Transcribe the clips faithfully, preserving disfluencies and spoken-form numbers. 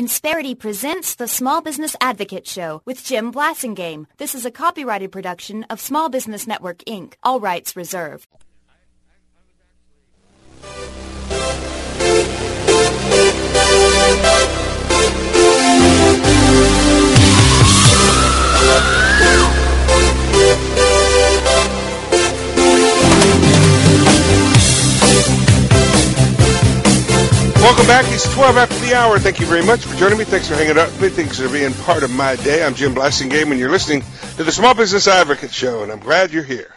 Insperity presents the Small Business Advocate Show with Jim Blasingame. This is a copyrighted production of Small Business Network, Incorporated. All rights reserved. Welcome back. It's twelve after the hour. Thank you very much for joining me. Thanks for hanging out with me. Thanks for being part of my day. I'm Jim Blasingame, and you're listening to the Small Business Advocate Show, and I'm glad you're here.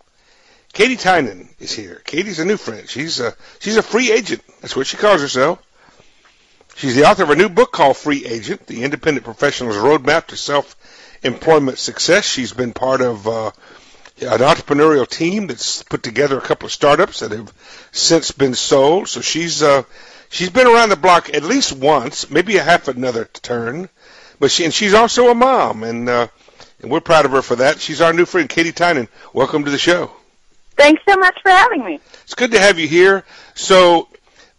Katie Tynan is here. Katie's a new friend. She's a, she's a free agent. That's what she calls herself. She's the author of a new book called Free Agent, The Independent Professional's Roadmap to Self-Employment Success. She's been part of uh, an entrepreneurial team that's put together a couple of startups that have since been sold. So she's... Uh, She's been around the block at least once, maybe a half another turn, but she and she's also a mom, and uh, and we're proud of her for that. She's our new friend, Katie Tynan. Welcome to the show. Thanks so much for having me. It's good to have you here. So,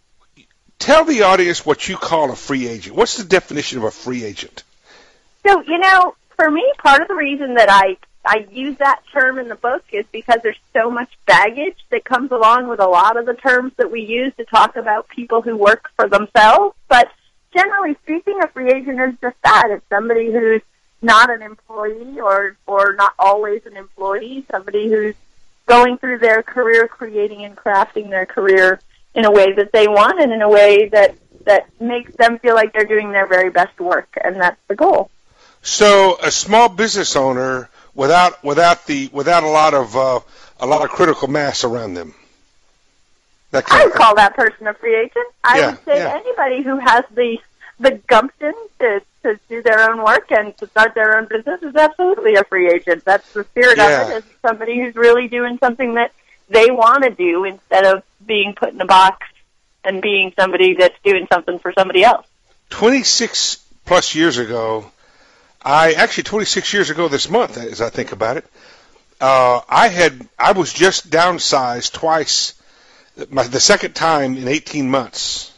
tell the audience what you call a free agent. What's the definition of a free agent? So, you know, for me, part of the reason that I I use that term in the book is because there's so much baggage that comes along with a lot of the terms that we use to talk about people who work for themselves. But generally speaking, a free agent is just that. It's somebody who's not an employee or, or not always an employee, somebody who's going through their career, creating and crafting their career in a way that they want and in a way that, that makes them feel like they're doing their very best work, and that's the goal. So a small business owner without without the without a lot of uh, a lot of critical mass around them. That kind I would call that person a free agent. I yeah, would say yeah. anybody who has the the gumption to, to do their own work and to start their own business is absolutely a free agent. That's the spirit yeah. of it, is somebody who's really doing something that they want to do instead of being put in a box and being somebody that's doing something for somebody else. twenty-six plus years ago, I actually twenty-six years ago this month, as I think about it, uh, I had I was just downsized twice, my, the second time in eighteen months.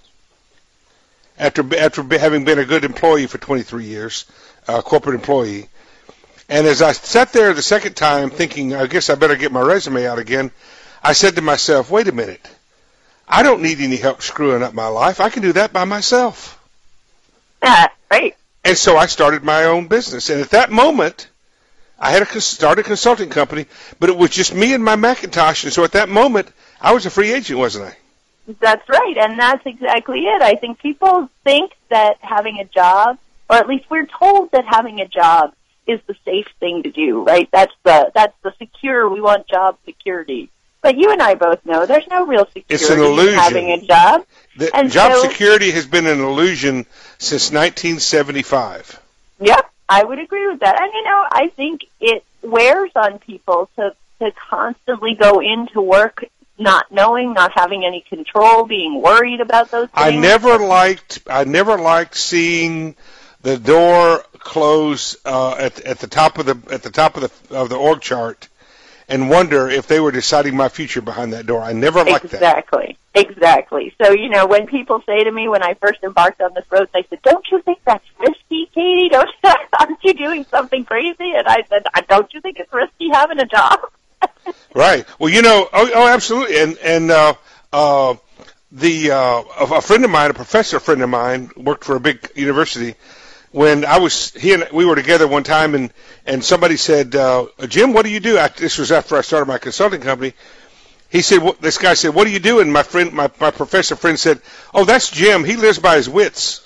After after having been a good employee for twenty-three years, a uh, corporate employee, and as I sat there the second time thinking, I guess I better get my resume out again, I said to myself, wait a minute, I don't need any help screwing up my life. I can do that by myself. Yeah, right. And so I started my own business. And at that moment, I had a, started a consulting company, but it was just me and my Macintosh. And so at that moment, I was a free agent, wasn't I? That's right, and that's exactly it. I think people think that having a job, or at least we're told that having a job is the safe thing to do, right? That's the that's the secure, we want job security. But you and I both know there's no real security it's an illusion. in having a job. The, and job so, security has been an illusion since nineteen seventy-five. Yep, I would agree with that. And, you know, I think it wears on people to, to constantly go into work not knowing, not having any control, being worried about those things. I never liked, I never liked seeing the door close uh, at at the top of the at the top of the of the org chart, and wonder if they were deciding my future behind that door. I never liked exactly. that. Exactly, exactly. So, you know, when people say to me when I first embarked on this road, they said, don't you think that's risky, Katie? Don't, aren't you doing something crazy? And I said, don't you think it's risky having a job? Right. Well, you know, oh, oh absolutely. And, and uh, uh, the uh, a friend of mine, a professor friend of mine, worked for a big university. When I was, he and we were together one time, and, and somebody said, uh, Jim, what do you do? I, this was after I started my consulting company. He said, what, this guy said, what do you do? And my friend, my, my professor friend said, oh, that's Jim. He lives by his wits.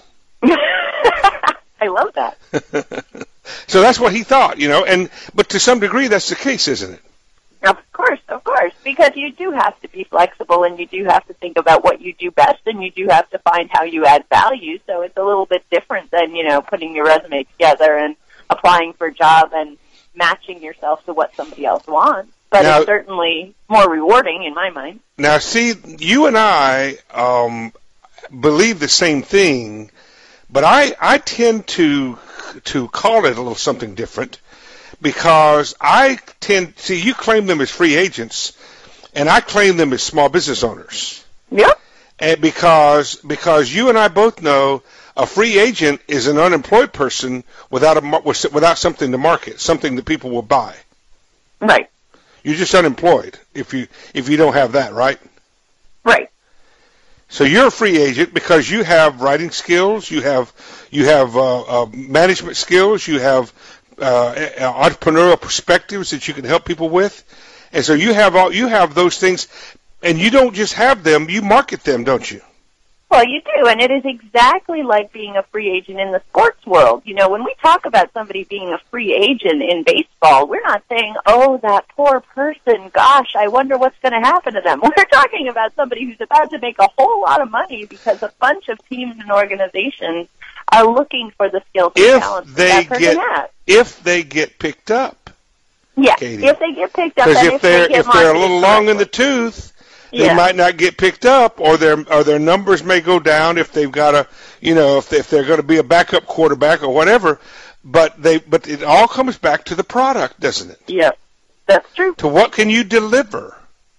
I love that. So that's what he thought, you know, and, but to some degree that's the case, isn't it? Of course, of course, because you do have to be flexible and you do have to think about what you do best and you do have to find how you add value. So it's a little bit different than, you know, putting your resume together and applying for a job and matching yourself to what somebody else wants. But now, it's certainly more rewarding in my mind. Now, see, you and I um, believe the same thing, but I, I tend to to call it a little something different. Because I tend, see, you claim them as free agents, and I claim them as small business owners. Yep. And because because you and I both know A free agent is an unemployed person without a without something to market, something that people will buy. Right. You're just unemployed if you if you don't have that, right? Right. So you're a free agent because you have writing skills, you have you have uh, uh, management skills, you have uh, entrepreneurial perspectives that you can help people with, and so you have all you have those things, and you don't just have them, you market them, don't you? Well, you do, and it is exactly like being a free agent in the sports world. You know, when we talk about somebody being a free agent in baseball, we're not saying, oh, that poor person, gosh, I wonder what's going to happen to them. We're talking about somebody who's about to make a whole lot of money because a bunch of teams and organizations are looking for the skills and talents that that person has. If they get picked up. Yeah, Katie. If they get picked up. Because if, if they're, they if they're a little long in the tooth, they yeah. might not get picked up, or their or their numbers may go down if they've got a, you know, if they, if they're going to be a backup quarterback or whatever. But they but it all comes back to the product, doesn't it? Yeah, that's true. To what can you deliver?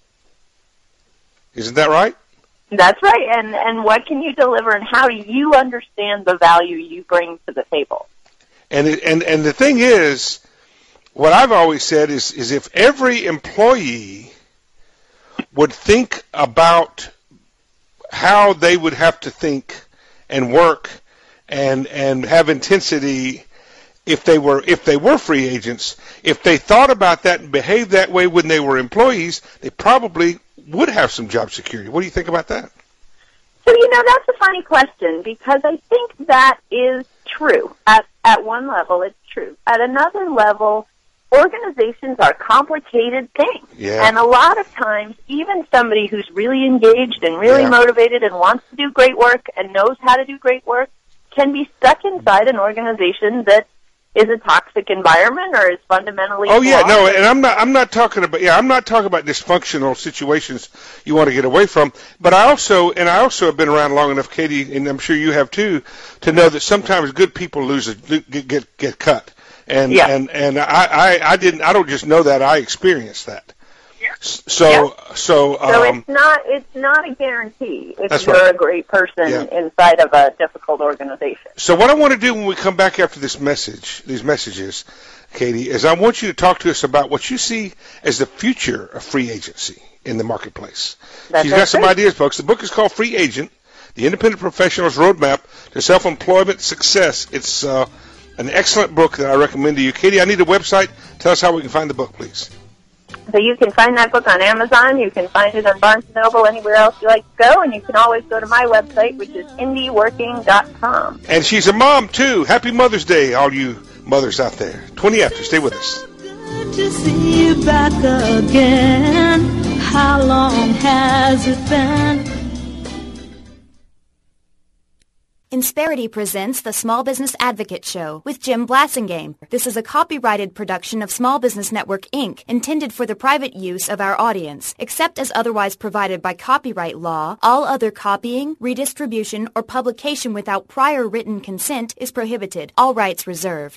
Isn't that right? That's right. And and what can you deliver, and how do you understand the value you bring to the table? And it, and and the thing is, what I've always said is is if every employee would think about how they would have to think and work and and have intensity if they were if they were free agents, if they thought about that and behaved that way when they were employees, they probably would have some job security. What do you think about that? So, you know, that's a funny question, because I think that is true. At at one level, it's true. At another level, organizations are complicated things. Yeah. And a lot of times, even somebody who's really engaged and really yeah. motivated and wants to do great work and knows how to do great work can be stuck inside an organization that is a toxic environment or is fundamentally Oh yeah, flawed. no, and I'm not I'm not talking about yeah, I'm not talking about dysfunctional situations you want to get away from, but I also and I also have been around long enough, Katie, and I'm sure you have too, to know that sometimes good people lose a, get get, get cut. And yeah. and and I, I, I didn't I don't just know that, I experienced that. Yeah. So yeah. so um, so it's not it's not a guarantee if that's you're right. a great person yeah. inside of a difficult organization. So what I want to do when we come back after this message, these messages, Katie, is I want you to talk to us about what you see as the future of free agency in the marketplace. That's She's got some great. ideas, folks. The book is called Free Agent: The Independent Professional's Roadmap to Self-Employment Success. It's uh, an excellent book that I recommend to you. Katie, I need a website. Tell us how we can find the book, please. So you can find that book on Amazon. You can find it on Barnes and Noble, anywhere else you like to go. And you can always go to my website, which is indie working dot com. And she's a mom, too. Happy Mother's Day, all you mothers out there. twenty after. Stay with us. Good to see you back again. How long has it been? Insperity presents the Small Business Advocate Show with Jim Blasingame. This is a copyrighted production of Small Business Network, Incorporated, intended for the private use of our audience. Except as otherwise provided by copyright law, all other copying, redistribution, or publication without prior written consent is prohibited. All rights reserved.